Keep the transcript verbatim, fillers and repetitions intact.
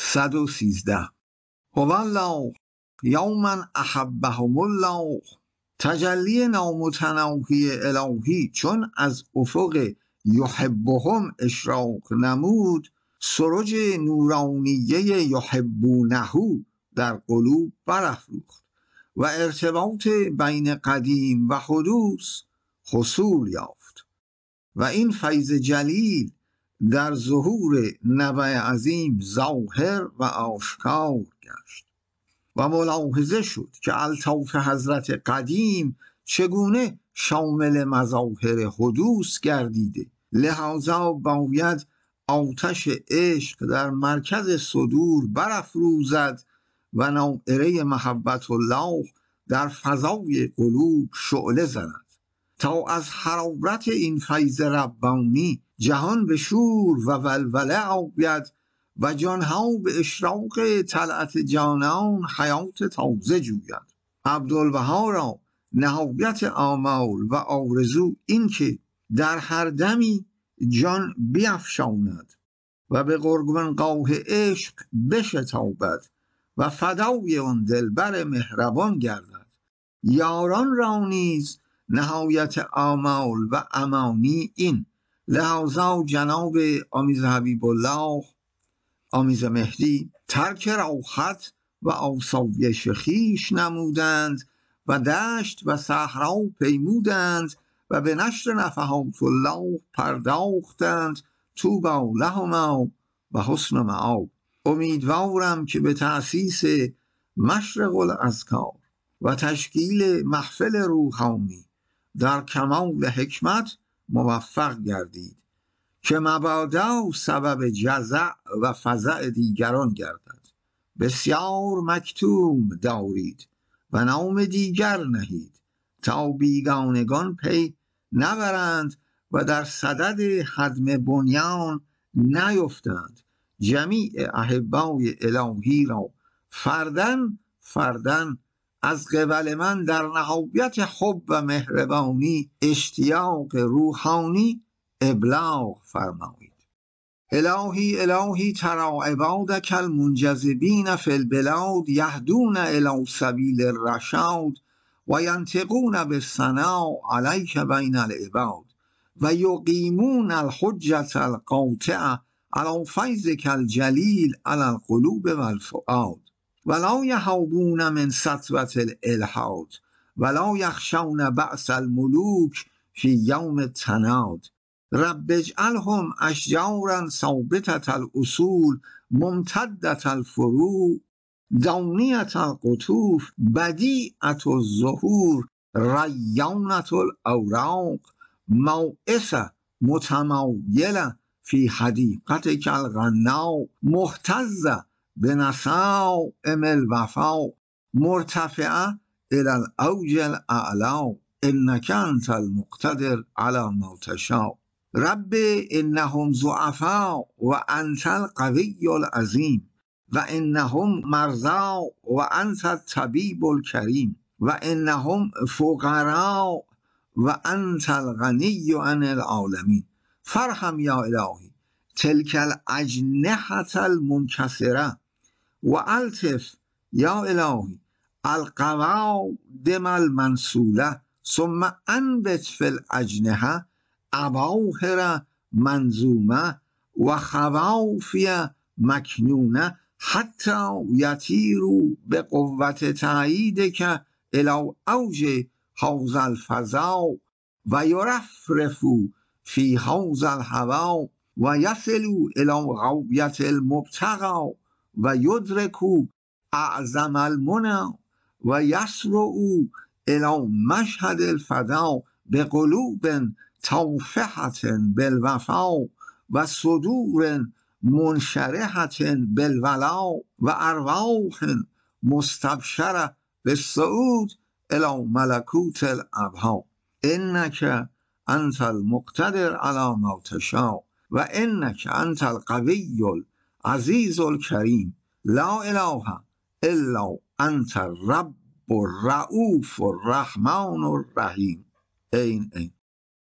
صد و سیزده. هو الله یوما احبهم الله. تجلی نامتناهی الهی چون از افق یحبهم اشراق نمود، سرج نورانیه یحبونه در قلوب برافروخت و ارتباط بین قدیم و حدوث حصول یافت و این فیض جلیل در ظهور نبع عظیم ظاهر و آشکار گشت و ملاحظه شد که الطاف حضرت قدیم چگونه شامل مظاهر حدوث گردیده. لذا باید آتش عشق در مرکز صدور برافروزد و ناعره محبت الله در فضای قلوب شعله زند تا از حرارت این فیض ربانی جهان به شور و ولوله آید و جانها به اشراق طلعت جانان حیات تازه جوید. عبدالبها را نهایت آمال و آرزو این که در هر دمی جان بیفشاند و به قربانگاه عشق بشتابد و فدای آن دلبر مهربان گردد. یاران را نیز نهایت آمال و امانی این. لذا جناب آمیز حبیب الله آمیز مهدی ترک راحت و آسایش خویش نمودند و دشت و صحرا پیمودند و به نشر نفحات الله پرداختند. طوبی لهما و حسن مآب. امیدوارم که به تأسیس مشرق الاذکار و تشکیل محفل روحانی در کمال حکمت موفق گردید که مبادا سبب جزع و فزع دیگران گردد. بسیار مکتوم دارید و نام دیگر نهید تا بیگانگان پی نبرند و در صدد هدم بنیان نیفتند. جمیع احبای الهی را فردن فردن از قبل من در نهایت حب و مهربانی اشتیاق روحانی ابلاغ فرمایید. الهی الهی ترى عبادك المنجذبین فی البلاد یهدون الی سبیل الرشاد و ینطقون بالثناء علیک بین العباد و یقیمون الحجة القاطعة علی فیضک الجلیل علی القلوب والفؤاد ولا یهابون من سطوة الالحاد ولا یخشون بأس الملوک فی یوم التناد. رب اجعلهم اشجارا ثابتة الاصول ممتدة الفروع دانیة القطوف بدیعة الظهور ریانة الاوراق موعظة متمایلة فی حدیقتک الغناء مهتزة بنسائم الوفا مرتفعة الى الاوج الاعلی انک انت المقتدر علی ما تشاء. رب انهم ضعفاء و انت القوی العظیم و انهم مرضى و انت الطبیب الکریم و انهم فقراء و انت الغنی عن العالمین. فرحم یا الهی تلک الاجنحة المنکسرة و الطف یا الهی القوادم المنسولة ثم انبت فی الاجنحة اباهر منظومه و خوافی مکنونه حتی یطیروا بقوت تأییدک الی اوج هذا الفضاء و یرفرفوا فی هذا الهوا و یصلوا الی غایة المبتغی و یدرکوا اعظم المنی و یسرعوا الی مشهد الفداء بقلوب طافحة بالوفا و صدور منشرحة بالولاء و ارواح مستبشرة بالصعود الی ملکوت الابها. انک انت المقتدر علی ما تشاء و انک انت القوی العزیز الکریم. لا اله الا انت الرب الرؤوف الرحمن الرحیم. این این